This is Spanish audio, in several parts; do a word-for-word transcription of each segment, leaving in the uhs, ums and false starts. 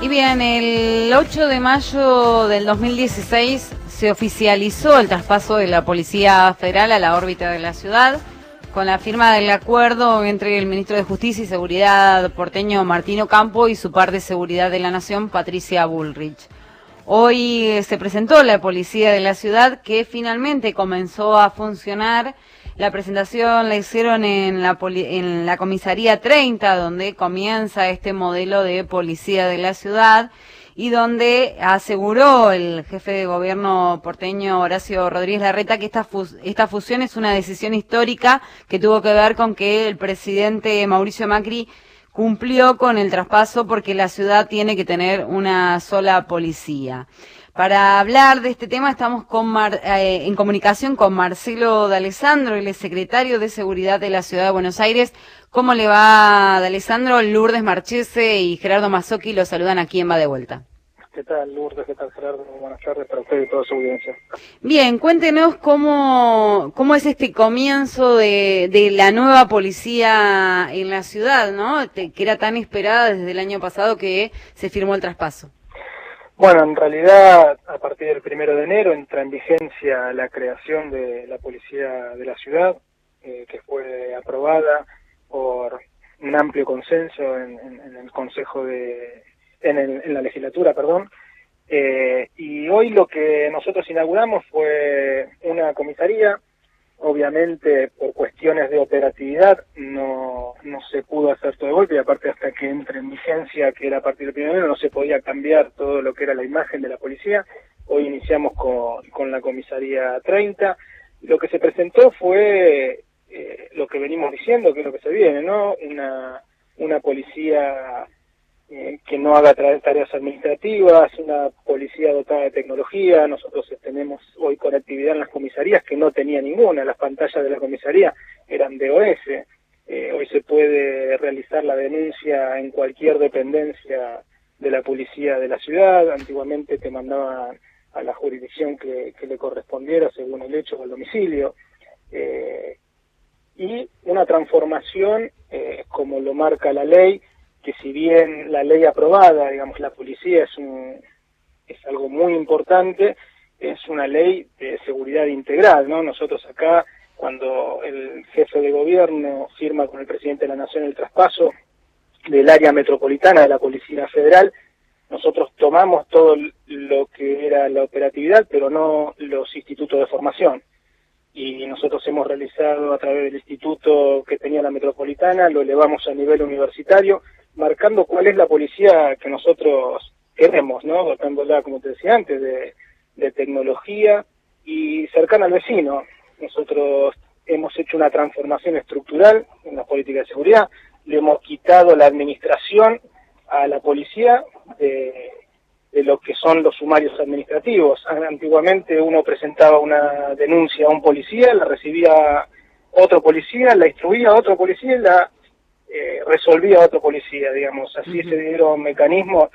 Y bien, el ocho de mayo del dos mil dieciséis se oficializó el traspaso de la Policía Federal a la órbita de la ciudad, con la firma del acuerdo entre el ministro de Justicia y Seguridad porteño Martín Ocampo y su par de Seguridad de la Nación, Patricia Bullrich. Hoy se presentó la Policía de la ciudad, que finalmente comenzó a funcionar. La presentación la hicieron en la, en la comisaría treinta, donde comienza este modelo de policía de la ciudad y donde aseguró el jefe de gobierno porteño Horacio Rodríguez Larreta que esta, fus esta fusión es una decisión histórica que tuvo que ver con que el presidente Mauricio Macri cumplió con el traspaso porque la ciudad tiene que tener una sola policía. Para hablar de este tema estamos con Mar, eh, en comunicación con Marcelo D'Alessandro, el secretario de Seguridad de la Ciudad de Buenos Aires. ¿Cómo le va, D'Alessandro? Lourdes Marchese y Gerardo Mazzocchi lo saludan aquí en Va de Vuelta. ¿Qué tal, Lourdes? ¿Qué tal, Gerardo? Buenas tardes para usted y toda su audiencia. Bien, cuéntenos cómo, cómo es este comienzo de, de la nueva policía en la ciudad, ¿no? Que era tan esperada desde el año pasado que se firmó el traspaso. Bueno, en realidad, a partir del primero de enero entra en vigencia la creación de la Policía de la Ciudad, eh, que fue aprobada por un amplio consenso en, en, en el Consejo de... En, el, en la legislatura, perdón. Eh, y hoy lo que nosotros inauguramos fue una comisaría. Obviamente, por cuestiones de operatividad, no, no se pudo hacer todo de golpe, y aparte hasta que entre en vigencia, que era a partir del primero de enero, no se podía cambiar todo lo que era la imagen de la policía. Hoy iniciamos con, con la comisaría treinta. Lo que se presentó fue eh, lo que venimos diciendo, que es lo que se viene, ¿no? Una, una policía eh, que no haga tareas administrativas, una policía dotada de tecnología. Nosotros tenemos hoy conectividad en las comisarías que no tenía ninguna. Las pantallas de la comisaría eran D O S. Eh, hoy se puede realizar la denuncia en cualquier dependencia de la policía de la ciudad. Antiguamente te mandaban a la jurisdicción que, que le correspondiera según el hecho o el domicilio. Eh, y una transformación, eh, como lo marca la ley, que si bien la ley aprobada, digamos, la policía es un es algo muy importante, es una ley de seguridad integral, ¿no? Nosotros acá, cuando el jefe de gobierno firma con el presidente de la Nación el traspaso del área metropolitana de la Policía Federal, nosotros tomamos todo lo que era la operatividad, pero no los institutos de formación. Y nosotros hemos realizado a través del instituto que tenía la metropolitana, lo elevamos a nivel universitario, marcando cuál es la policía que nosotros queremos, ¿no? Dotándola, como te decía antes, de, de tecnología y cercana al vecino. Nosotros hemos hecho una transformación estructural en la política de seguridad, le hemos quitado la administración a la policía de, de lo que son los sumarios administrativos. Antiguamente uno presentaba una denuncia a un policía, la recibía otro policía, la instruía a otro policía y la eh, resolvía a otro policía, digamos. Así uh-huh. Se dieron mecanismos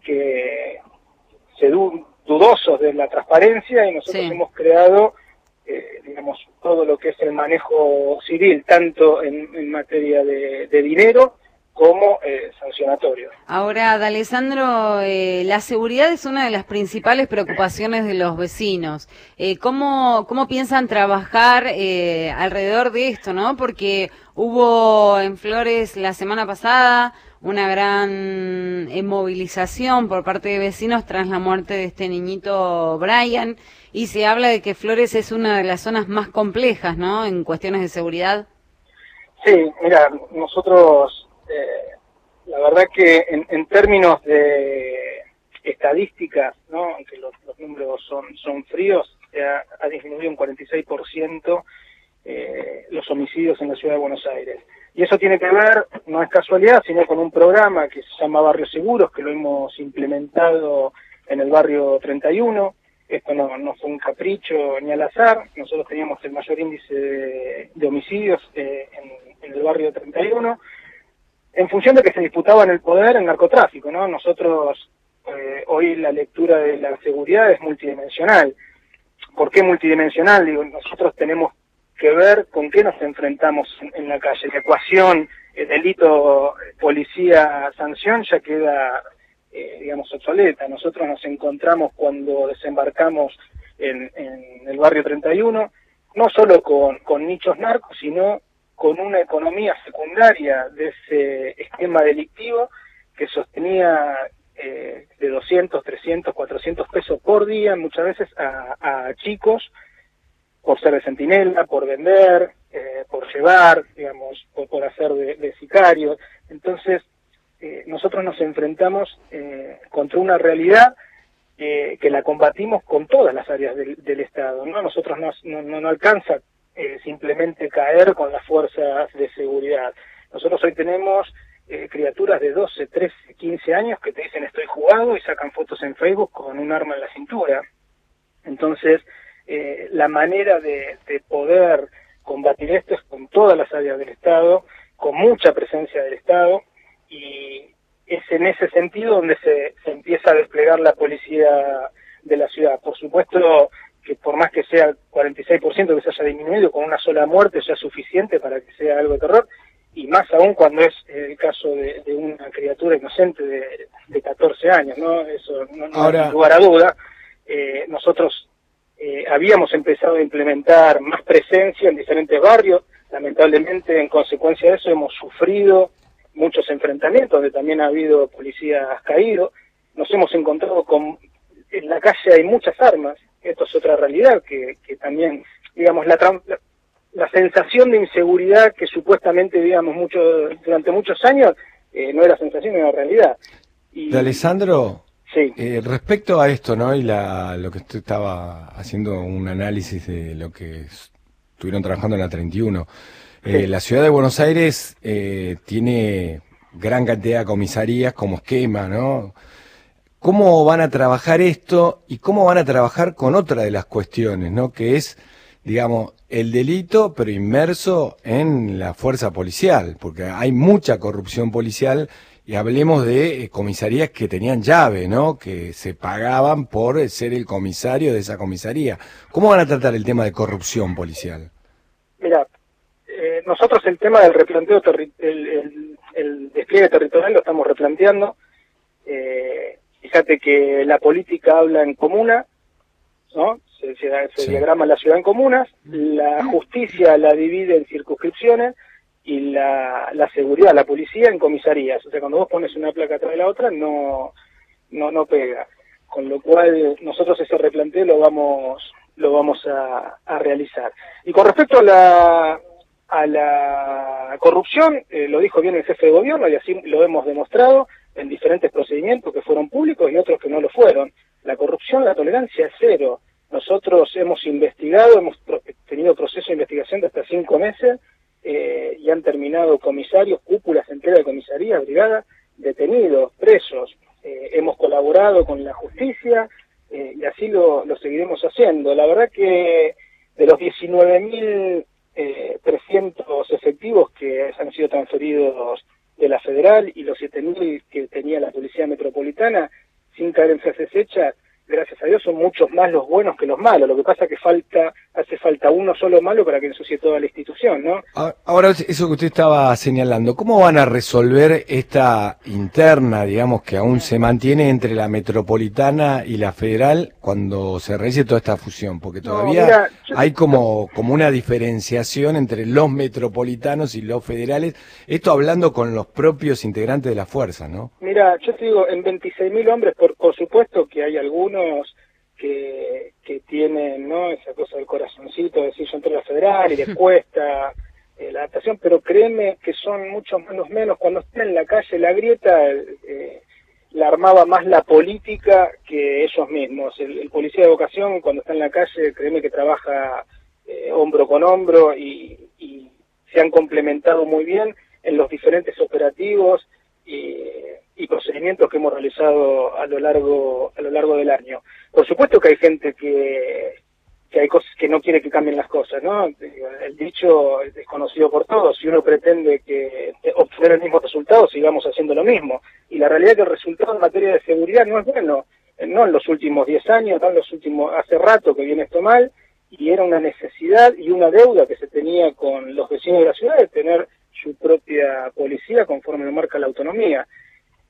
que se du dudosos de la transparencia, y nosotros sí. hemos creado, eh, digamos, todo lo que es el manejo civil, tanto en, en materia de, de dinero como eh, sancionatorio. Ahora, D'Alessandro, eh, la seguridad es una de las principales preocupaciones de los vecinos. Eh, ¿cómo, ¿Cómo piensan trabajar eh, alrededor de esto, no? Porque hubo en Flores la semana pasada una gran eh, movilización por parte de vecinos tras la muerte de este niñito Brian, y se habla de que Flores es una de las zonas más complejas, ¿no?, en cuestiones de seguridad. Sí, mira, nosotros... Eh, la verdad que en, en términos de estadísticas, ¿no?, aunque los, los números son, son fríos, ha, ha disminuido un cuarenta y seis por ciento eh, los homicidios en la ciudad de Buenos Aires. Y eso tiene que ver, no es casualidad, sino con un programa que se llama Barrios Seguros, que lo hemos implementado en el barrio treinta y uno. Esto no, no fue un capricho ni al azar. Nosotros teníamos el mayor índice de, de homicidios eh, en, en el barrio treinta y uno, en función de que se disputaba en el poder el narcotráfico, ¿no? Nosotros, eh, hoy la lectura de la seguridad es multidimensional. ¿Por qué multidimensional? Digo, nosotros tenemos que ver con qué nos enfrentamos en, en la calle. La ecuación, el delito, policía, sanción, ya queda eh, digamos, obsoleta. Nosotros nos encontramos cuando desembarcamos en, en el barrio treinta y uno, no solo con, con nichos narcos, sino con una economía secundaria de ese esquema delictivo que sostenía eh, de doscientos, trescientos, cuatrocientos pesos por día, muchas veces a, a chicos, por ser de centinela, por vender, eh, por llevar, digamos, por, por hacer de, de sicarios. Entonces, eh, nosotros nos enfrentamos eh, contra una realidad eh, que la combatimos con todas las áreas del, del Estado, ¿no? Nosotros no, no, no alcanza eh, simplemente caer con las fuerzas de seguridad. Nosotros hoy tenemos eh, criaturas de doce, trece, quince años que te dicen estoy jugado y sacan fotos en Facebook con un arma en la cintura. Entonces, Eh, la manera de, de poder combatir esto es con todas las áreas del Estado, con mucha presencia del Estado, y es en ese sentido donde se, se empieza a desplegar la policía de la ciudad. Por supuesto que por más que sea cuarenta y seis por ciento que se haya disminuido, con una sola muerte ya es suficiente para que sea algo de terror, y más aún cuando es el caso de, de una criatura inocente de, de catorce años, ¿no? Eso no, no Ahora... hay lugar a duda. Eh, nosotros Eh, habíamos empezado a implementar más presencia en diferentes barrios. Lamentablemente, en consecuencia de eso, hemos sufrido muchos enfrentamientos, donde también ha habido policías caídos. Nos hemos encontrado con... En la calle hay muchas armas. Esto es otra realidad que, que también, digamos, la, la, la sensación de inseguridad que supuestamente, digamos, mucho, durante muchos años, eh, no era sensación, era realidad. Y, de Alessandro... Sí. Eh, respecto a esto, ¿no? Y la, lo que usted estaba haciendo un análisis de lo que estuvieron trabajando en la treinta y uno. Eh, sí. La ciudad de Buenos Aires eh, tiene gran cantidad de comisarías como esquema, ¿no? ¿Cómo van a trabajar esto y cómo van a trabajar con otra de las cuestiones, ¿no? Que es, digamos, el delito, pero inmerso en la fuerza policial, porque hay mucha corrupción policial. Y hablemos de eh, comisarías que tenían llave, ¿no? Que se pagaban por ser el comisario de esa comisaría. ¿Cómo van a tratar el tema de corrupción policial? Mira, eh, nosotros el tema del replanteo, terri el, el, el despliegue territorial lo estamos replanteando. Eh, fíjate que la política habla en comuna, ¿no? Se, se, se sí. diagrama la ciudad en comunas, la justicia la divide en circunscripciones, y la, la seguridad, la policía en comisarías. O sea, cuando vos pones una placa atrás de la otra, no, no, no pega. Con lo cual, nosotros ese replanteo lo vamos, lo vamos a, a realizar. Y con respecto a la, a la corrupción, eh, lo dijo bien el jefe de gobierno, y así lo hemos demostrado en diferentes procedimientos que fueron públicos y otros que no lo fueron. La corrupción, la tolerancia es cero. Nosotros hemos investigado, hemos pro tenido proceso de investigación de hasta cinco meses, Eh, y han terminado comisarios, cúpulas enteras de comisaría, brigadas, detenidos, presos. Eh, hemos colaborado con la justicia eh, y así lo, lo seguiremos haciendo. La verdad que de los diecinueve mil trescientos efectivos que han sido transferidos de la Federal y los siete mil que tenía la Policía Metropolitana, sin caer en frases hechas, gracias a Dios son muchos más los buenos que los malos. Lo que pasa es que falta, hace falta uno solo malo para que ensucie toda la institución, ¿no? Ahora, eso que usted estaba señalando, ¿cómo van a resolver esta interna, digamos, que aún se mantiene entre la Metropolitana y la Federal cuando se realice toda esta fusión? Porque todavía no, mira, yo... hay como, como una diferenciación entre los metropolitanos y los federales. Esto hablando con los propios integrantes de la fuerza, ¿no? Mira, yo te digo, en veintiséis mil hombres, por, por supuesto que hay algunos que, que tienen, ¿no?, esa cosa del corazoncito de decir yo entré a la Federal y les cuesta eh, la adaptación, pero créeme que son muchos menos menos. Cuando está en la calle la grieta, eh, la armaba más la política que ellos mismos. El, el policía de vocación cuando está en la calle, créeme que trabaja eh, hombro con hombro y, y se han complementado muy bien en los diferentes operativos y y procedimientos que hemos realizado a lo largo a lo largo del año. Por supuesto que hay gente que que hay cosas que no quiere que cambien las cosas, ¿no? El dicho es desconocido por todos. Si uno pretende que obtener el mismo resultado, sigamos haciendo lo mismo. Y la realidad es que el resultado en materia de seguridad no es bueno. No en los últimos diez años, no en los últimos, hace rato que viene esto mal, y era una necesidad y una deuda que se tenía con los vecinos de la ciudad de tener su propia policía conforme lo marca la autonomía.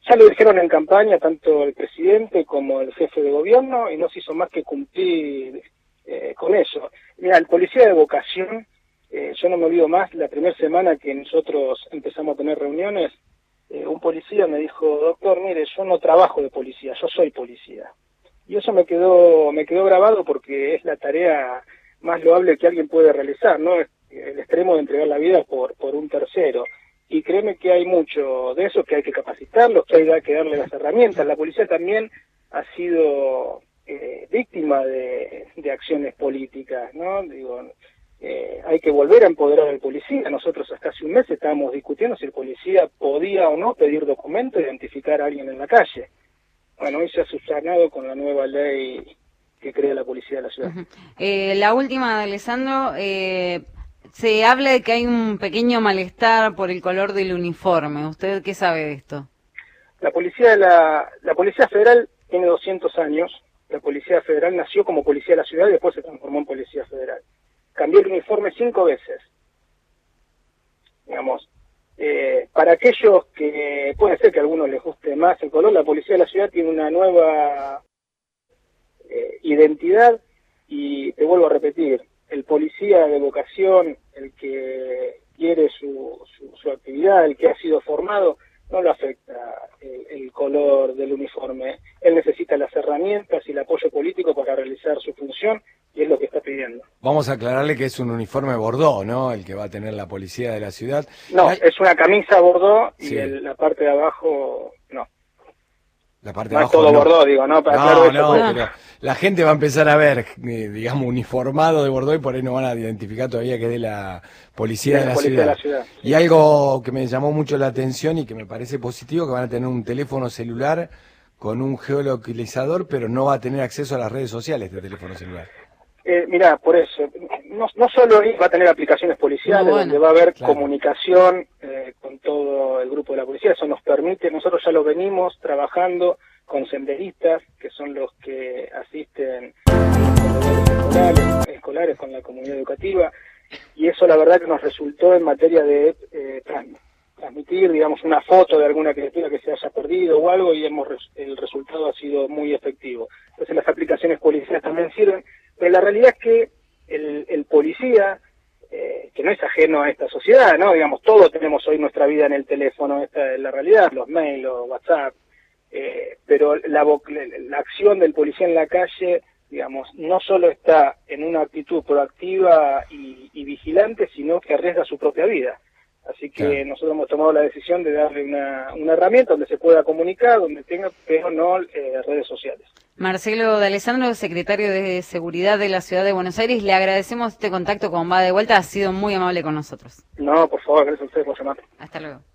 ya lo dijeron en campaña tanto el presidente como el jefe de gobierno y no se hizo más que cumplir eh, con eso. Mira, el policía de vocación, eh, yo no me olvido más, la primera semana que nosotros empezamos a tener reuniones, eh, un policía me dijo, doctor, mire, yo no trabajo de policía, yo soy policía. Y eso me quedó, me quedó grabado porque es la tarea más loable que alguien puede realizar, ¿no? El extremo de entregar la vida por, por un tercero. Y créeme que hay mucho de eso, que hay que capacitarlos, que hay que darle las herramientas. La policía también ha sido eh, víctima de, de acciones políticas, ¿no? Digo, eh, hay que volver a empoderar al policía. Nosotros hasta hace un mes estábamos discutiendo si el policía podía o no pedir documentos e identificar a alguien en la calle. Bueno, hoy se ha subsanado con la nueva ley que crea la policía de la ciudad. Uh-huh. eh, la última, Alessandro, eh, se habla de que hay un pequeño malestar por el color del uniforme. ¿Usted qué sabe de esto? La policía de la, la policía federal tiene doscientos años. La policía federal nació como policía de la ciudad y después se transformó en policía federal. Cambió el uniforme cinco veces. Digamos, eh, para aquellos que puede ser que a algunos les guste más el color, la policía de la ciudad tiene una nueva eh, identidad y te vuelvo a repetir, el policía de vocación, el que quiere su, su, su actividad, el que ha sido formado, no le afecta el, el color del uniforme. Él necesita las herramientas y el apoyo político para realizar su función y es lo que está pidiendo. Vamos a aclararle que es un uniforme bordó, ¿no? El que va a tener la policía de la ciudad. No, la... es una camisa bordó y sí. el, la parte de abajo no. La parte no de abajo, es todo no. bordó, digo, ¿no? Para no, eso, no, pues. pero la gente va a empezar a ver, eh, digamos, uniformado de bordó y por ahí no van a identificar todavía que es de la policía, de, de, la la policía ciudad. de la ciudad. Y algo que me llamó mucho la atención y que me parece positivo, que van a tener un teléfono celular con un geolocalizador, pero no va a tener acceso a las redes sociales de teléfono celular. Eh, mirá, por eso, no, no solo va a tener aplicaciones policiales, bueno, donde va a haber claro. comunicación eh, con todo el grupo de la policía, eso nos permite, nosotros ya lo venimos trabajando con senderistas, que son los que asisten a los escolares, escolares con la comunidad educativa, y eso la verdad que nos resultó en materia de eh, trans, transmitir, digamos, una foto de alguna criatura que se haya perdido o algo, y hemos el resultado ha sido muy efectivo. Entonces las aplicaciones policiales también sirven, pero la realidad es que el, el policía, eh, que no es ajeno a esta sociedad, ¿no? Digamos, todos tenemos hoy nuestra vida en el teléfono, esta es la realidad, los mails, los WhatsApp, eh, pero la, la acción del policía en la calle, digamos, no solo está en una actitud proactiva y, y vigilante, sino que arriesga su propia vida. Así que claro. Nosotros hemos tomado la decisión de darle una, una herramienta donde se pueda comunicar, donde tenga, pero no eh, redes sociales. Marcelo D'Alessandro, secretario de Seguridad de la Ciudad de Buenos Aires, le agradecemos este contacto con Va de Vuelta, ha sido muy amable con nosotros. No, por favor, gracias a ustedes por llamar. Hasta luego.